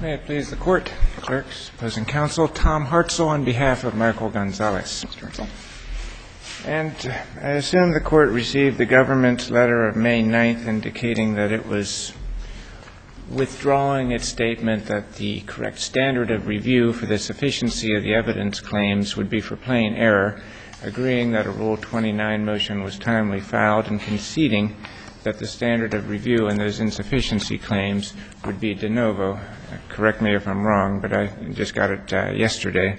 May it please the Court, clerks, opposing counsel, Tom Hartzell on behalf of Michael Gonzalez. Mr. Hartzell. And I assume the Court received the government's letter of May 9th indicating that it was withdrawing its statement that the correct standard of review for the sufficiency of the evidence claims would be for plain error, agreeing that a Rule 29 motion was timely filed and conceding that the standard of review in those insufficiency claims would be de novo. Correct me if I'm wrong, but I just got it yesterday.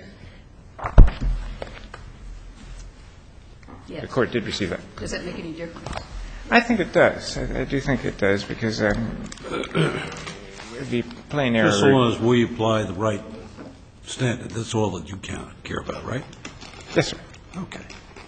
Yes. The Court did receive that. Does that make any difference? I think it does. I do think it does, because it would be plain error. Just so long as we apply the right standard, that's all that you care about, right? Yes, sir. Okay.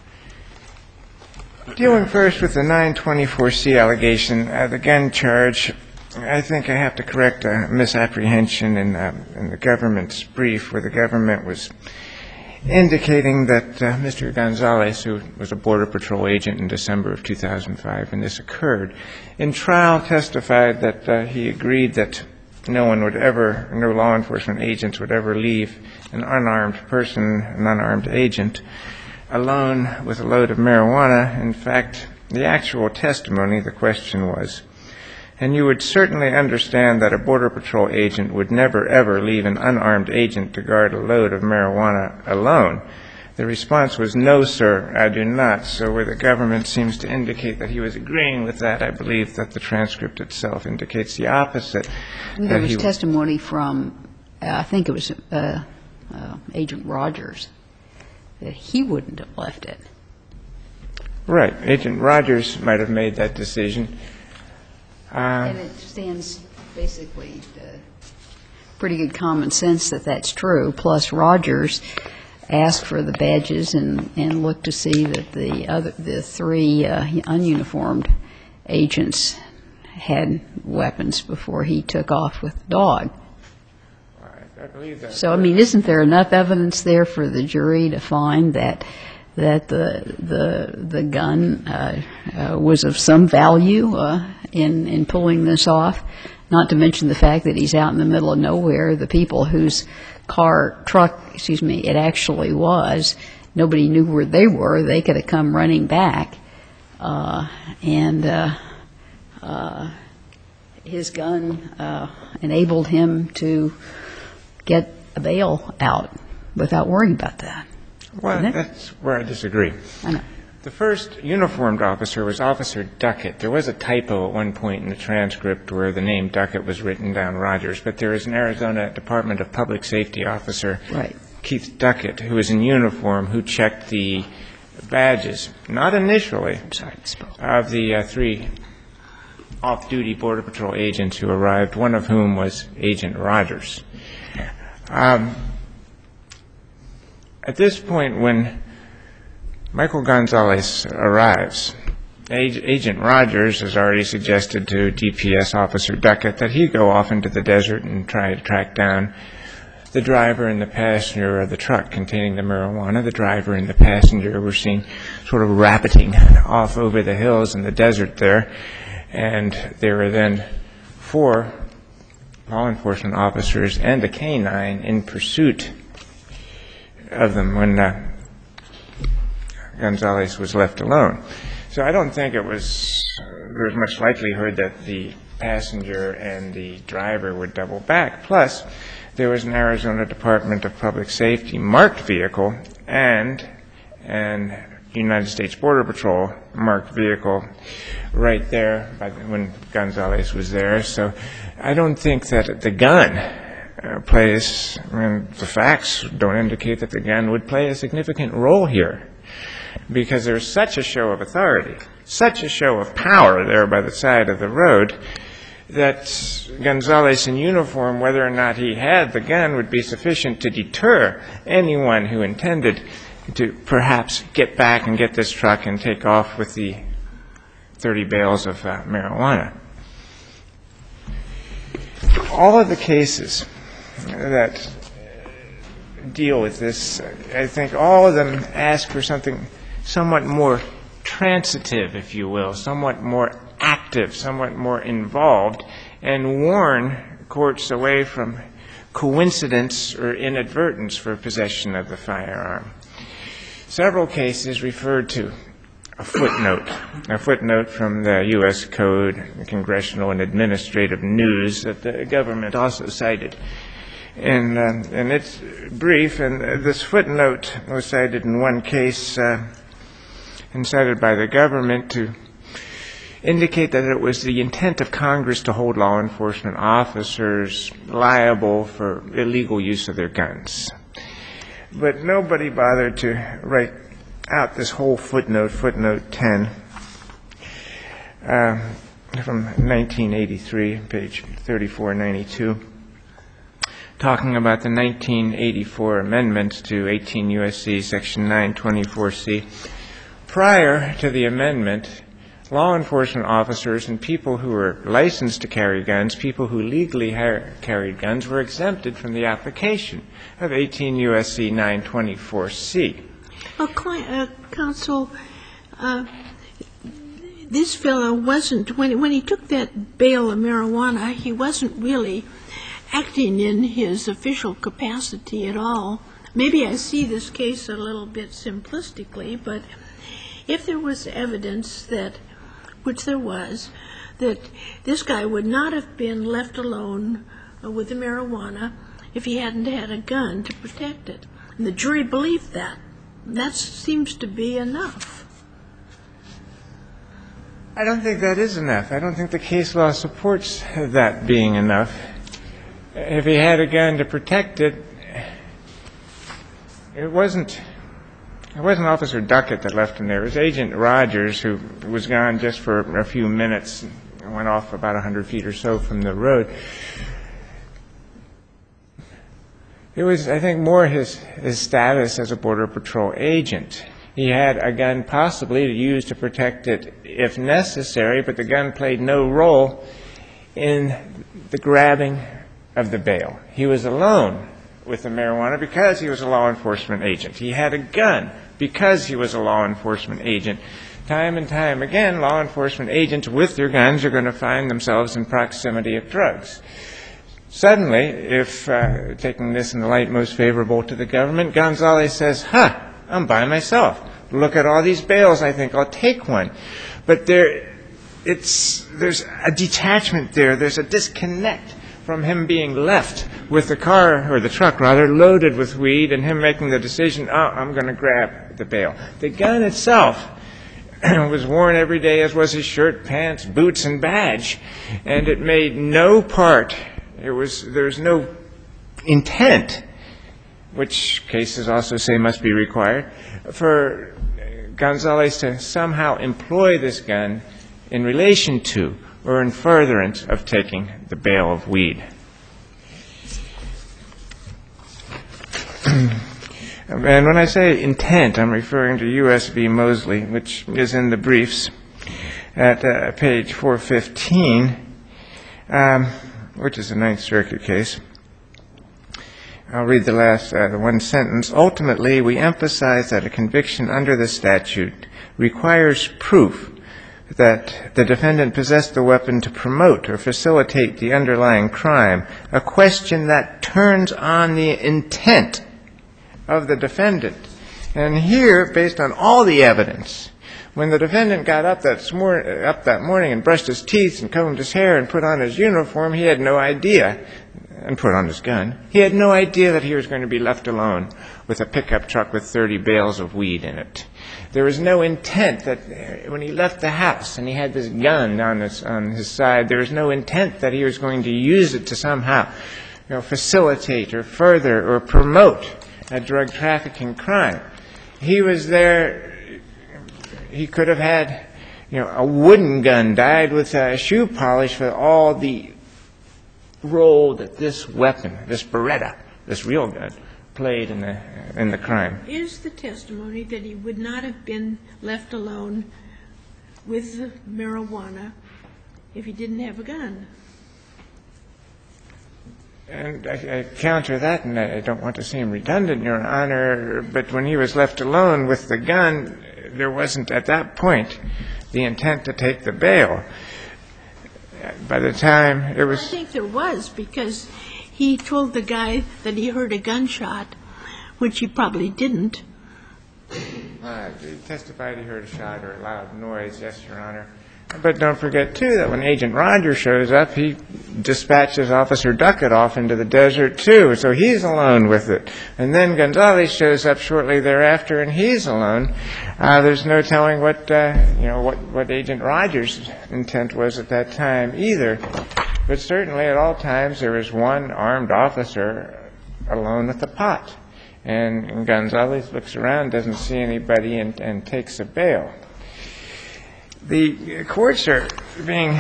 Dealing first with the 924C allegation, the gun charge, I think I have to correct a misapprehension in the government's brief, where the government was indicating that Mr. Gonzalez, who was a Border Patrol agent in December of 2005 when this occurred, in trial testified that he agreed that no law enforcement agents would ever leave an unarmed person, an unarmed agent, alone with a load of marijuana. In fact, the actual testimony, the question was, and you would certainly understand that a Border Patrol agent would never, ever leave an unarmed agent to guard a load of marijuana alone. The response was, no, sir, I do not. So where the government seems to indicate that he was agreeing with that, I believe that the transcript itself indicates the opposite. There was testimony from, I think it was Agent Rogers, that he wouldn't have left it. Right. Agent Rogers might have made that decision. And it stands basically pretty good common sense that that's true. Plus, Rogers asked for the badges and looked to see that the three ununiformed agents had weapons before he took off with the dog. I believe that. So, I mean, isn't there enough evidence there for the jury to find that the gun was of some value in pulling this off? Not to mention the fact that he's out in the middle of nowhere. The people whose truck it actually was, nobody knew where they were. They could have come running back, and his gun enabled him to get a bail out without worrying about that. Well, that's where I disagree. I know. The first uniformed officer was Officer Duckett. There was a typo at one point in the transcript where the name Duckett was written down Rogers, but there is an Arizona Department of Public Safety officer, Right. Keith Duckett, who was in uniform, who checked the badges, not initially, of the three off-duty Border Patrol agents who arrived, one of whom was Agent Rogers. At this point, when Michael Gonzalez arrives, Agent Rogers has already suggested to DPS Officer Duckett that he go off into the desert and try to track down the driver and the passenger of the truck containing the marijuana. The driver and the passenger were seen sort of rapiding off over the hills in the desert there, and there were then 4 law enforcement officers and a canine in pursuit of them when Gonzalez was left alone. So I don't think there was much likelihood that the passenger and the driver would double back. Plus, there was an Arizona Department of Public Safety marked vehicle and an United States Border Patrol marked vehicle right there when Gonzalez was there. So I don't think that the gun plays, the facts don't indicate that the gun would play a significant role here, because there's such a show of authority, such a show of power there by the side of the road, that Gonzalez in uniform, whether or not he had the gun, would be sufficient to deter anyone who intended to perhaps get back and get this truck and take off with the 30 bales of marijuana. All of the cases that deal with this, I think all of them ask for something somewhat more transitive, if you will, somewhat more active, somewhat more involved, and warn courts away from coincidence or inadvertence for possession of the firearm. Several cases referred to a footnote from the U.S. Code, the Congressional and Administrative News that the government also cited in its brief. And this footnote was cited in one case and cited by the government to indicate that it was the intent of Congress to hold law enforcement officers liable for illegal use of their guns. But nobody bothered to write out this whole footnote, footnote 10, from 1983, page 3492, talking about the 1984 amendments to 18 U.S.C. Section 924C. Prior to the amendment, law enforcement officers and people who were licensed to carry guns, people who legally carried guns, were exempted from the application of 18 U.S.C. 924C. Counsel, this fellow wasn't, when he took that bale of marijuana, he wasn't really acting in his official capacity at all. Maybe I see this case a little bit simplistically, but if there was evidence that, which there was, that this guy would not have been left alone with the marijuana if he hadn't had a gun to protect it. And the jury believed that. That seems to be enough. I don't think that is enough. I don't think the case law supports that being enough. If he had a gun to protect it, it wasn't Officer Duckett that left him there. It was Agent Rogers, who was gone just for a few minutes and went off about 100 feet or so from the road. It was, I think, more his status as a Border Patrol agent. He had a gun possibly to use to protect it if necessary, but the gun played no role in the grabbing of the bale. He was alone with the marijuana because he was a law enforcement agent. He had a gun because he was a law enforcement agent. Time and time again, law enforcement agents with their guns are going to find themselves in proximity of drugs. Suddenly, if taking this in the light most favorable to the government, Gonzalez says, I'm by myself. Look at all these bales. I think I'll take one. But there's a detachment there. There's a disconnect from him being left with the car, or the truck rather, loaded with weed, and him making the decision, I'm going to grab the bale. The gun itself was worn every day, as was his shirt, pants, boots, and badge. And it made no part, there's no intent, which cases also say must be required, for Gonzalez to somehow employ this gun in relation to or in furtherance of taking the bale of weed. And when I say intent, I'm referring to U.S. v. Mosley, which is in the briefs at page 415, which is a Ninth Circuit case. I'll read the last one sentence. Ultimately, we emphasize that a conviction under the statute requires proof that the defendant possessed the weapon to promote or facilitate the underlying crime, a question that turns on the intent of the defendant. And here, based on all the evidence, when the defendant got up that morning and brushed his teeth and combed his hair and put on his uniform, he had no idea, and put on his gun, he had no idea that he was going to be left alone with a pickup truck with 30 bales of weed in it. There was no intent that when he left the house and he had this gun on his side, there was no intent that he was going to use it to somehow, facilitate or further or promote a drug trafficking crime. He was there. He could have had, a wooden gun dyed with shoe polish for all the role that this weapon, this Beretta, this real gun, played in the crime. Is the testimony that he would not have been left alone with the marijuana if he didn't have a gun? And I counter that, and I don't want to seem redundant, Your Honor, but when he was left alone with the gun, there wasn't at that point the intent to take the bail. By the time it was... I think there was, because he told the guy that he heard a gunshot, which he probably didn't. He testified he heard a shot or a loud noise, yes, Your Honor. But don't forget, too, that when Agent Rogers shows up, he dispatches Officer Duckett off into the desert, too, so he's alone with it. And then Gonzalez shows up shortly thereafter, and he's alone. There's no telling what Agent Rogers' intent was at that time either. But certainly at all times there was one armed officer alone with the pot. And Gonzalez looks around, doesn't see anybody, and takes a bail. The courts are being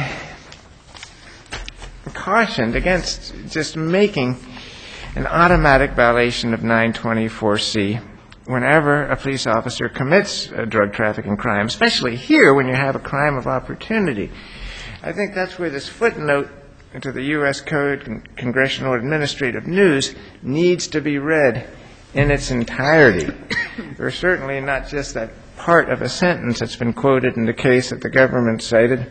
cautioned against just making an automatic violation of 924C whenever a police officer commits a drug trafficking crime, especially here when you have a crime of opportunity. I think that's where this footnote into the U.S. Code and Congressional Administrative News needs to be read in its entirety. There's certainly not just that part of a sentence that's been quoted in the case that the government cited.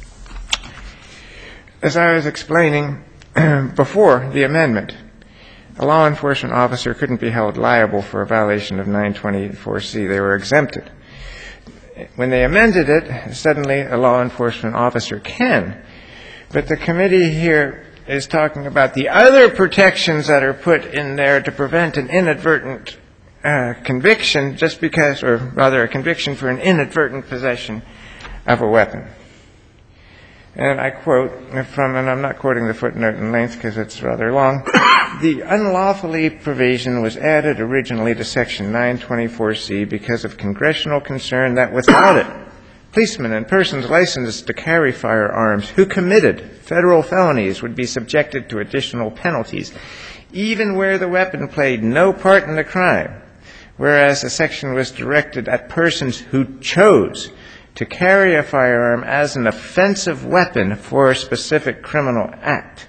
As I was explaining before the amendment, a law enforcement officer couldn't be held liable for a violation of 924C. They were exempted. When they amended it, suddenly a law enforcement officer can. But the committee here is talking about the other protections that are put in there to prevent an inadvertent conviction just because, or rather a conviction for an inadvertent possession of a weapon. And I quote from, and I'm not quoting the footnote in length because it's rather long, the unlawfully provision was added originally to Section 924C because of congressional concern that without it, policemen and persons licensed to carry firearms who committed federal felonies would be subjected to additional penalties, even where the weapon played no part in the crime, whereas the section was directed at persons who chose to carry a firearm as an offensive weapon for a specific criminal act.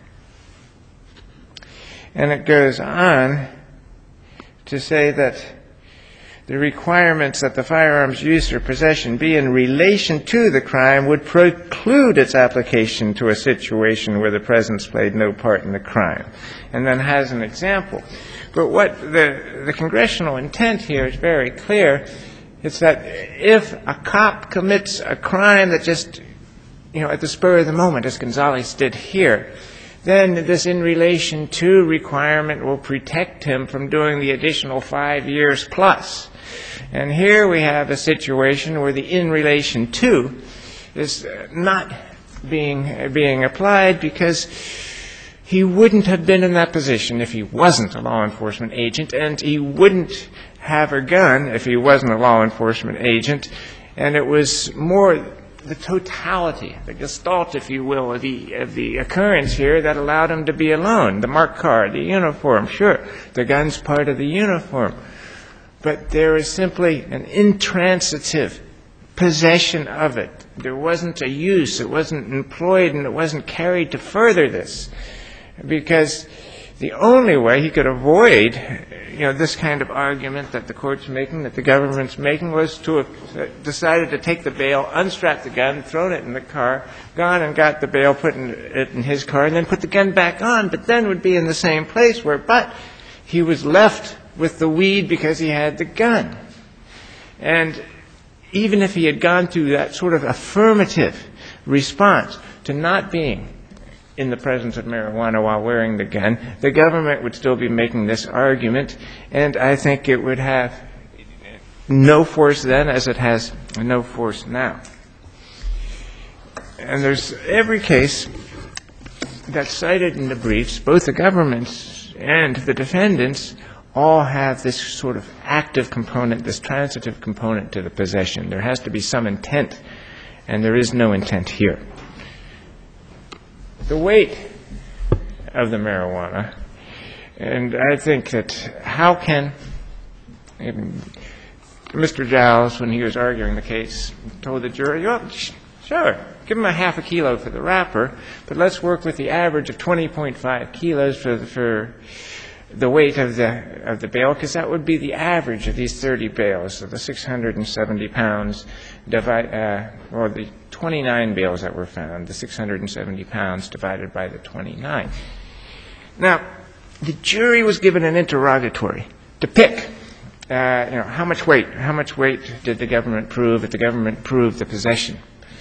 And it goes on to say that the requirements that the firearm's use or possession be in relation to the crime would preclude its application to a situation where the presence played no part in the crime, and then has an example. But what the congressional intent here is very clear. It's that if a cop commits a crime that just, at the spur of the moment, as Gonzalez did here, then this in relation to requirement will protect him from doing the additional 5 years plus. And here we have a situation where the in relation to is not being applied because he wouldn't have been in that position if he wasn't a law enforcement agent, and he wouldn't have a gun if he wasn't a law enforcement agent. And it was more the totality, the gestalt, if you will, of the occurrence here that allowed him to be alone. The marked car, the uniform, sure, the gun's part of the uniform. But there is simply an intransitive possession of it. There wasn't a use, it wasn't employed, and it wasn't carried to further this. Because the only way he could avoid, this kind of argument that the court's making, that the government's making, was to have decided to take the bail, unstrap the gun, thrown it in the car, gone and got the bail, put it in his car, and then put the gun back on, but then would be in the same place but he was left with the weed because he had the gun. And even if he had gone through that sort of affirmative response to not being in the presence of marijuana while wearing the gun, the government would still be making this argument, and I think it would have no force then as it has no force now. And there's every case that's cited in the briefs, both the government's and the defendants, all have this sort of active component, this transitive component to the possession. There has to be some intent, and there is no intent here. The weight of the marijuana, and I think that how can Mr. Giles, when he was arguing the case, told the jury, sure, give him a half a kilo for the wrapper, but let's work with the average of 20.5 kilos for the weight of the bale, because that would be the average of these 30 bales, so the 670 pounds, or the 29 bales that were found, the 670 pounds divided by the 29. Now, the jury was given an interrogatory to pick, how much weight did the government prove if the government proved the possession.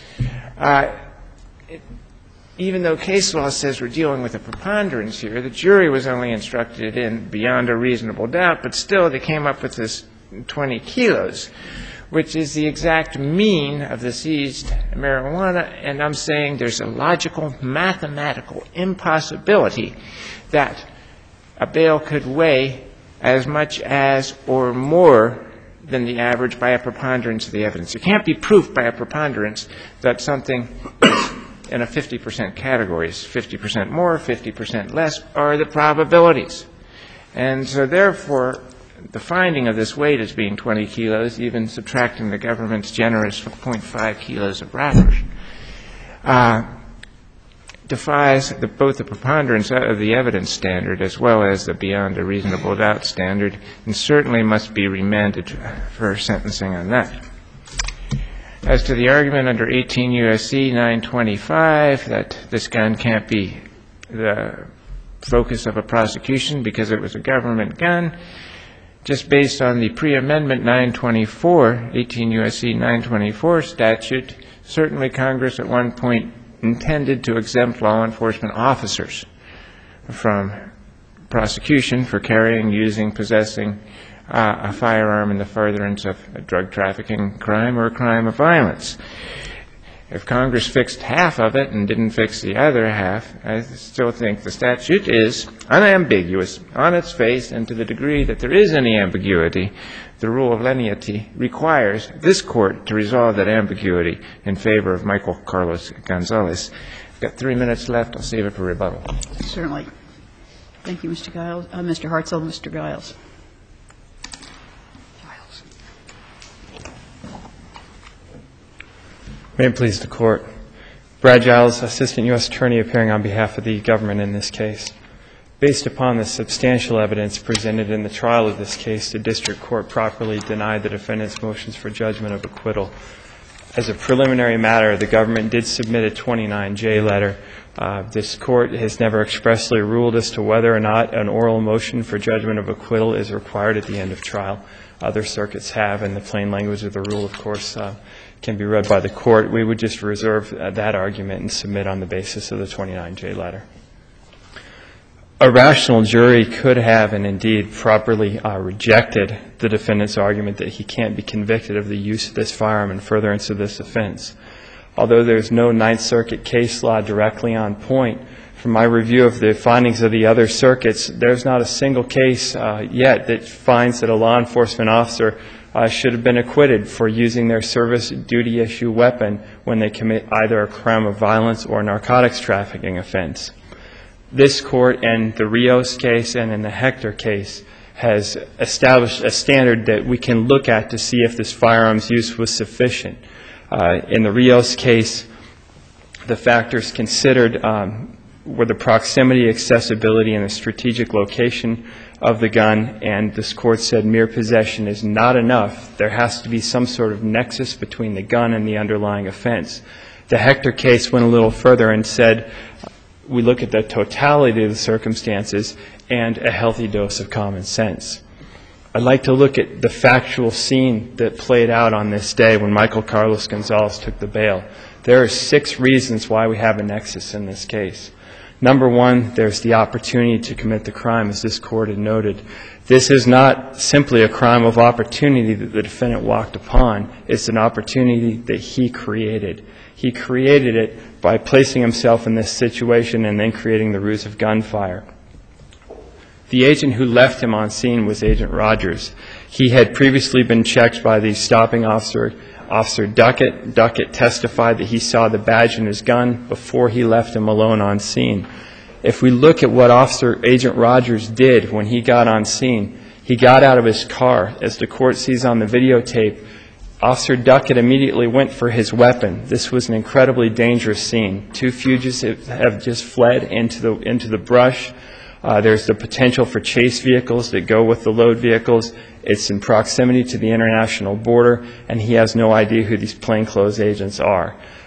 Even though case law says we're dealing with a preponderance here, the jury was only instructed in beyond a reasonable doubt, but still they came up with this 20 kilos, which is the exact mean of the seized marijuana, and I'm saying there's a logical, mathematical impossibility that a bale could weigh as much as or more than the average by a preponderance of the evidence. It can't be proof by a preponderance that something is in a 50% category. 50% more, 50% less are the probabilities. And so therefore, the finding of this weight as being 20 kilos, even subtracting the government's generous 0.5 kilos of wrappers, defies both the preponderance of the evidence standard as well as the beyond a reasonable doubt standard, and certainly must be remanded for sentencing on that. As to the argument under 18 U.S.C. 925 that this gun can't be the focus of a prosecution because it was a government gun, just based on the pre-amendment 924, 18 U.S.C. 924 statute, certainly Congress at one point intended to exempt law enforcement officers from prosecution for carrying, using, possessing a firearm in the furtherance of a drug trafficking crime or a crime of violence. If Congress fixed half of it and didn't fix the other half, I still think the statute is unambiguous on its face, and to the degree that there is any ambiguity, the rule of lenity requires this Court to resolve that ambiguity in favor of Michael Carlos Gonzalez. I've got 3 minutes left. I'll save it for rebuttal. Certainly. Thank you, Mr. Giles. Mr. Hartzell, Mr. Giles. May it please the Court. Brad Giles, Assistant U.S. Attorney appearing on behalf of the government in this case. Based upon the substantial evidence presented in the trial of this case, the district court properly denied the defendant's motions for judgment of acquittal. As a preliminary matter, the government did submit a 29J letter. This Court has never expressly ruled as to whether or not an oral motion for judgment of acquittal is required at the end of trial. Other circuits have, and the plain language of the rule, of course, can be read by the Court. We would just reserve that argument and submit on the basis of the 29J letter. A rational jury could have, and indeed properly rejected the defendant's argument that he can't be convicted of the use of this firearm in furtherance of this offense. Although there's no Ninth Circuit case law directly on point, from my review of the findings of the other circuits, there's not a single case yet that finds that a law enforcement officer should have been acquitted for using their service duty issue weapon when they commit either a crime of violence or a narcotics trafficking offense. This Court, in the Rios case and in the Hector case, has established a standard that we can look at to see if this firearm's use was sufficient. In the Rios case, the factors considered were the proximity, accessibility, and the strategic location of the gun, and this Court said mere possession is not enough. There has to be some sort of nexus between the gun and the underlying offense. The Hector case went a little further and said we look at the totality of the circumstances and a healthy dose of common sense. I'd like to look at the factual scene that played out on this day when Michael Carlos Gonzalez took the bail. There are 6 reasons why we have a nexus in this case. Number one, there's the opportunity to commit the crime, as this Court had noted. This is not simply a crime of opportunity that the defendant walked upon. It's an opportunity that he created. He created it by placing himself in this situation and then creating the ruse of gunfire. The agent who left him on scene was Agent Rogers. He had previously been checked by the stopping officer, Officer Duckett. Duckett testified that he saw the badge in his gun before he left him alone on scene. If we look at what Agent Rogers did when he got on scene, he got out of his car. As the Court sees on the videotape, Officer Duckett immediately went for his weapon. This was an incredibly dangerous scene. 2 fugitives have just fled into the brush. There's the potential for chase vehicles that go with the load vehicles. It's in proximity to the international border, and he has no idea who these plainclothes agents are.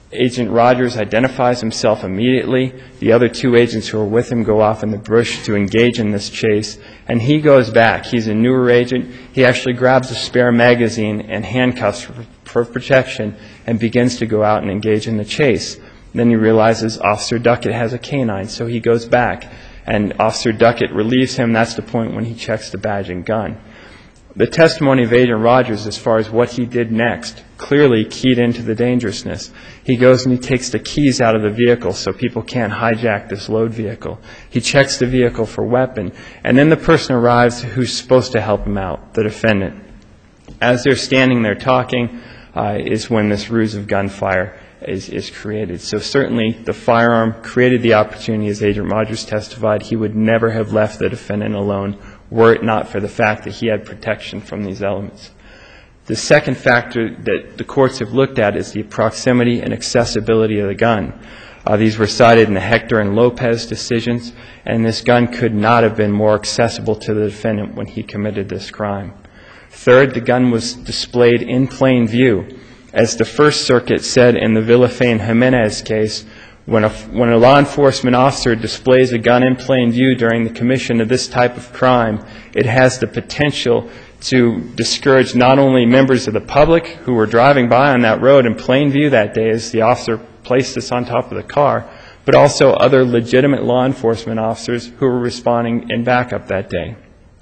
Agent Rogers identifies himself immediately. The other two agents who are with him go off in the bush to engage in this chase, and he goes back. He's a newer agent. He actually grabs a spare magazine and handcuffs for protection and begins to go out and engage in the chase. Then he realizes Officer Duckett has a canine, so he goes back, and Officer Duckett relieves him. That's the point when he checks the badge and gun. The testimony of Agent Rogers as far as what he did next clearly keyed into the dangerousness. He goes and he takes the keys out of the vehicle so people can't hijack this load vehicle. He checks the vehicle for weapon, and then the person arrives who's supposed to help him out, the defendant. As they're standing there talking is when this ruse of gunfire is created. So certainly the firearm created the opportunity, as Agent Rogers testified. He would never have left the defendant alone were it not for the fact that he had protection from these elements. The second factor that the courts have looked at is the proximity and accessibility of the gun. These were cited in the Hector and Lopez decisions, and this gun could not have been more accessible to the defendant when he committed this crime. Third, the gun was displayed in plain view. As the First Circuit said in the Villafane-Jimenez case, when a law enforcement officer displays a gun in plain view during the commission of this type of crime, it has the potential to discourage not only members of the public who were driving by on that road in plain view that day as the officer placed this on top of the car, but also other legitimate law enforcement officers who were responding in backup that day.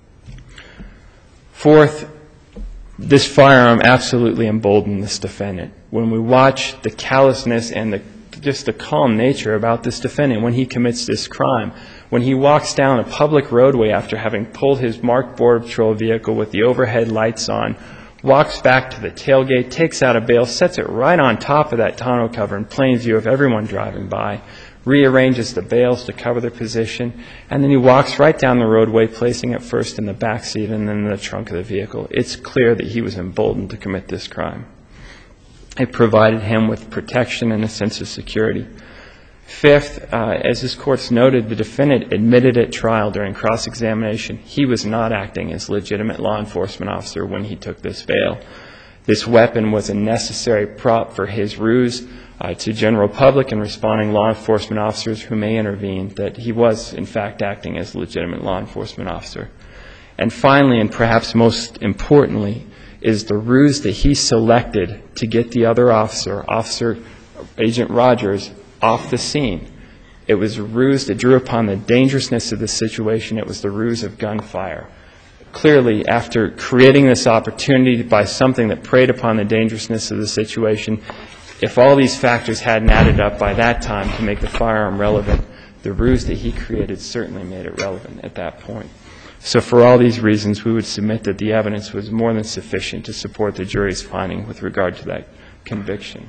Fourth, this firearm absolutely emboldened this defendant. When we watch the callousness and just the calm nature about this defendant when he commits this crime, when he walks down a public roadway after having pulled his marked Border Patrol vehicle with the overhead lights on, walks back to the tailgate, takes out a bail, sets it right on top of that tonneau cover in plain view of everyone driving by, rearranges the bales to cover their position, and then he walks right down the roadway, placing it first in the back seat and then in the trunk of the vehicle. It's clear that he was emboldened to commit this crime. It provided him with protection and a sense of security. Fifth, as this Court's noted, the defendant admitted at trial during cross-examination he was not acting as a legitimate law enforcement officer when he took this bail. This weapon was a necessary prop for his ruse to general public and responding law enforcement officers who may intervene, that he was, in fact, acting as a legitimate law enforcement officer. And finally, and perhaps most importantly, is the ruse that he selected to get the other officer, Agent Rogers, off the scene. It was a ruse that drew upon the dangerousness of the situation. It was the ruse of gunfire. Clearly, after creating this opportunity by something that preyed upon the dangerousness of the situation, if all these factors hadn't added up by that time to make the firearm relevant, the ruse that he created certainly made it relevant at that point. So for all these reasons, we would submit that the evidence was more than sufficient to support the jury's finding with regard to that conviction.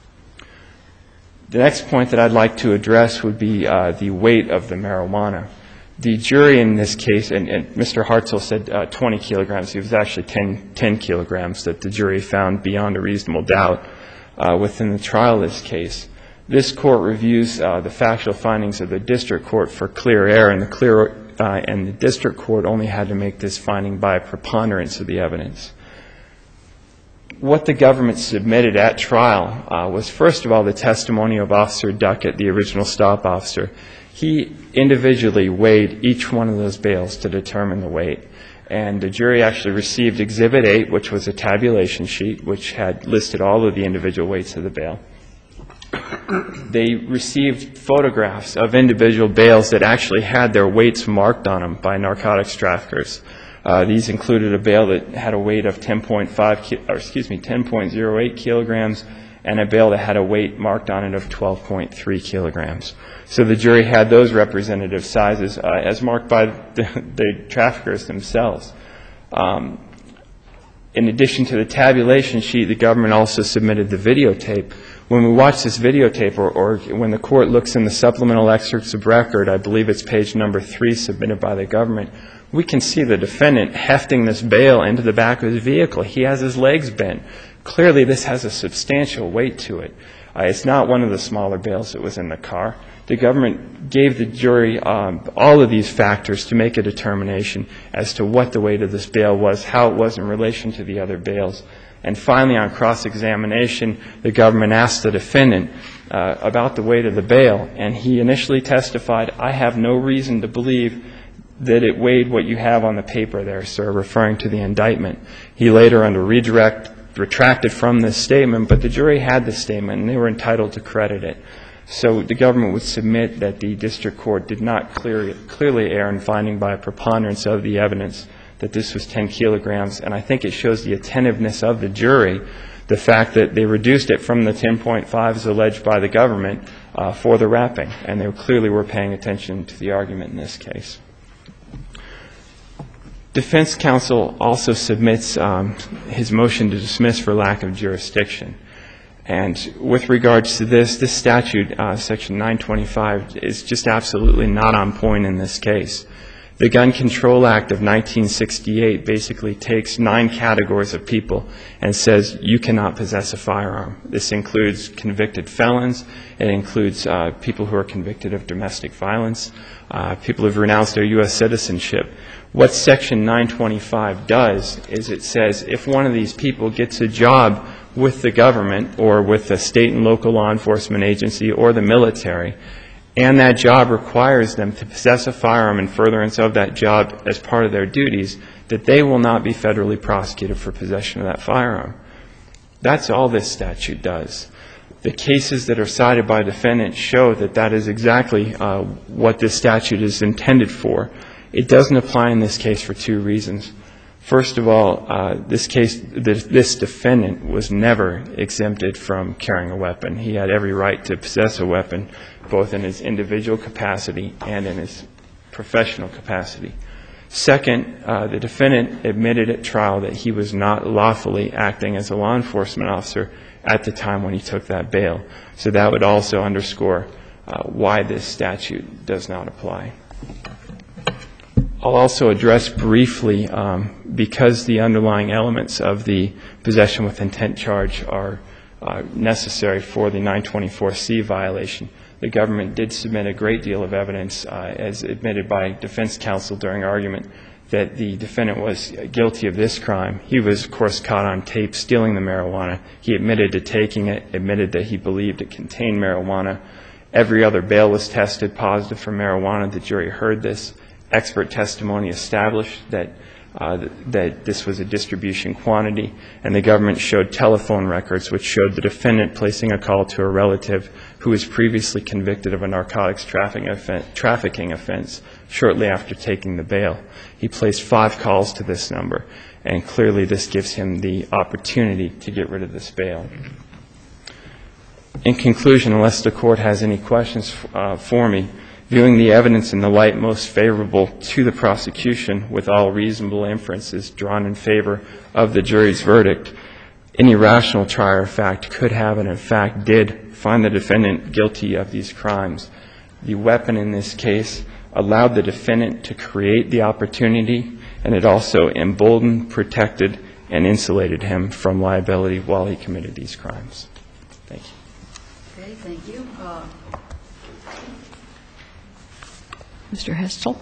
The next point that I'd like to address would be the weight of the marijuana. The jury in this case, and Mr. Hartzell said 20 kilograms. It was actually 10 kilograms that the jury found beyond a reasonable doubt within the trial of this case. This court reviews the factual findings of the district court for clear error, and the district court only had to make this finding by a preponderance of the evidence. What the government submitted at trial was, first of all, the testimony of Officer Duckett, the original stop officer. He individually weighed each one of those bales to determine the weight. And the jury actually received Exhibit 8, which was a tabulation sheet, which had listed all of the individual weights of the bale. They received photographs of individual bales that actually had their weights marked on them by narcotics traffickers. These included a bale that had a weight of 10.08 kilograms and a bale that had a weight marked on it of 12.3 kilograms. So the jury had those representative sizes as marked by the traffickers themselves. In addition to the tabulation sheet, the government also submitted the videotape. When we watch this videotape, or when the court looks in the supplemental excerpts of record, I believe it's page number 3 submitted by the government, we can see the defendant hefting this bale into the back of his vehicle. He has his legs bent. Clearly, this has a substantial weight to it. It's not one of the smaller bales that was in the car. The government gave the jury all of these factors to make a determination as to what the weight of this bale was, how it was in relation to the other bales. And finally, on cross-examination, the government asked the defendant about the weight of the bail, and he initially testified, "I have no reason to believe that it weighed what you have on the paper there, sir," referring to the indictment. He later, under redirect, retracted from this statement, but the jury had the statement, and they were entitled to credit it. So the government would submit that the district court did not clearly err in finding by a preponderance of the evidence that this was 10 kilograms, and I think it shows the attentiveness of the jury, the fact that they reduced it from the 10.5 as alleged by the government for the wrapping, and they clearly were paying attention to the argument in this case. Defense counsel also submits his motion to dismiss for lack of jurisdiction. And with regards to this statute, Section 925, is just absolutely not on point in this case. The Gun Control Act of 1968 basically takes 9 categories of people and says you cannot possess a firearm. This includes convicted felons. It includes people who are convicted of domestic violence, people who have renounced their U.S. citizenship. What Section 925 does is it says if one of these people gets a job with the government or with a state and local law enforcement agency or the military, and that job requires them to possess a firearm in furtherance of that job as part of their duties, that they will not be federally prosecuted for possession of that firearm. That's all this statute does. The cases that are cited by defendants show that that is exactly what this statute is intended for. It doesn't apply in this case for 2 reasons. First of all, this defendant was never exempted from carrying a weapon. He had every right to possess a weapon, both in his individual capacity and in his professional capacity. Second, the defendant admitted at trial that he was not lawfully acting as a law enforcement officer at the time when he took that bail. So that would also underscore why this statute does not apply. I'll also address briefly, because the underlying elements of the possession with intent charge are necessary for the 924C violation, the government did submit a great deal of evidence, as admitted by defense counsel during argument, that the defendant was guilty of this crime. He was, of course, caught on tape stealing the marijuana. He admitted to taking it, admitted that he believed it contained marijuana. Every other bail was tested positive for marijuana. The jury heard this. Expert testimony established that this was a distribution quantity, and the government showed telephone records which showed the defendant placing a call to a relative who was previously convicted of a narcotics trafficking offense shortly after taking the bail. He placed 5 calls to this number, and clearly this gives him the opportunity to get rid of this bail. In conclusion, unless the court has any questions for me, viewing the evidence in the light most favorable to the prosecution with all reasonable inferences drawn in favor of the jury's verdict, any rational trier of fact could have and in fact did find the defendant guilty of these crimes. The weapon in this case allowed the defendant to create the opportunity, and it also emboldened, protected, and insulated him from liability while he committed these crimes. Thank you. Okay, thank you. Mr. Hestel.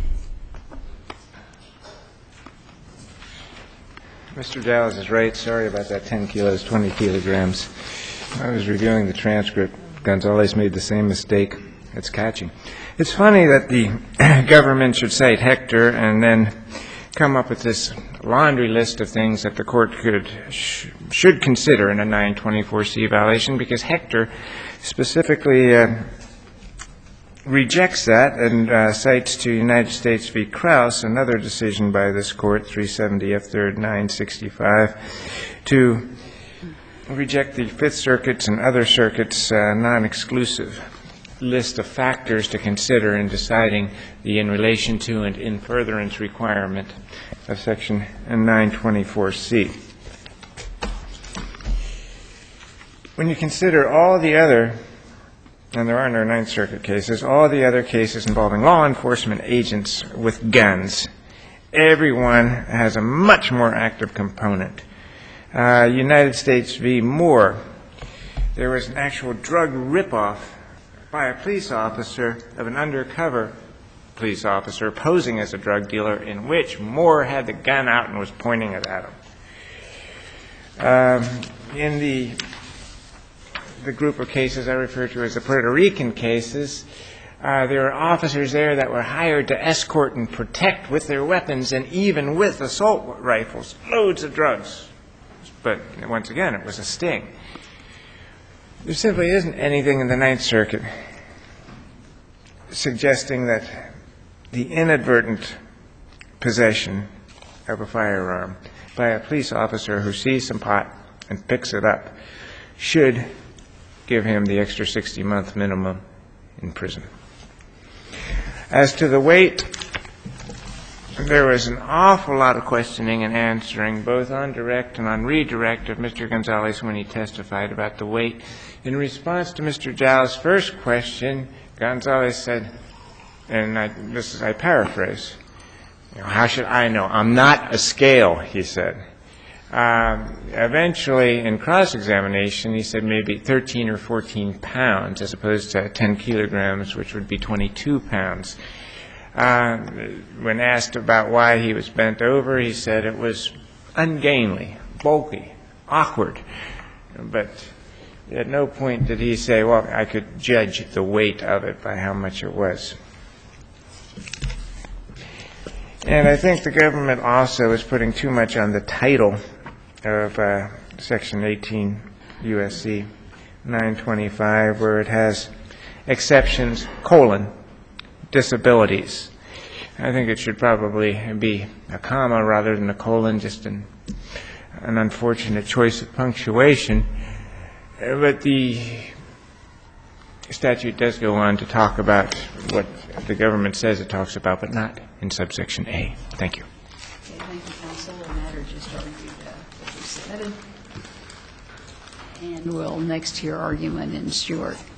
Mr. Dallas is right. Sorry about that 10 kilos, 20 kilograms. I was reviewing the transcript. Gonzalez made the same mistake. It's catchy. It's funny that the government should cite Hector and then come up with this laundry list of things that the court should consider in a 924C violation, because Hector specifically rejects that and cites to United States v. Krause, another decision by this court, 370 F. 3rd 965, to reject the Fifth Circuit's and other circuits' non-exclusive list of factors to consider in deciding the in relation to and in furtherance requirement of Section 924C. When you consider all the other, and there are no Ninth Circuit cases, all the other cases involving law enforcement agents with guns, everyone has a much more active component. United States v. Moore, there was an actual drug ripoff by a police officer of an undercover police officer posing as a drug dealer, in which Moore had the gun out and was pointing it at him. In the group of cases I refer to as the Puerto Rican cases, there were officers there that were hired to escort and protect with their weapons and even with assault rifles, loads of drugs. But once again, it was a sting. There simply isn't anything in the Ninth Circuit suggesting that the inadvertent possession of a firearm by a police officer who sees some pot and picks it up should give him the extra 60-month minimum in prison. As to the weight, there was an awful lot of questioning and answering, both on direct and on redirect, of Mr. Gonzalez when he testified about the weight. In response to Mr. Giles' first question, Gonzalez said, and I paraphrase, how should I know? I'm not a scale, he said. Eventually, in cross-examination, he said maybe 13 or 14 pounds as opposed to 10 kilograms, which would be 22 pounds. When asked about why he was bent over, he said it was ungainly, bulky, awkward. But at no point did he say, well, I could judge the weight of it by how much it was. And I think the government also is putting too much on the title of Section 18 U.S.C. 925, where it has exceptions, disabilities. I think it should probably be a comma rather than a colon, just an unfortunate choice of punctuation. But the statute does go on to talk about what the government says it talks about, but not in subsection A. Thank you. Okay, thank you, counsel. The matter just argued will be submitted. And we'll next hear argument in Stewart.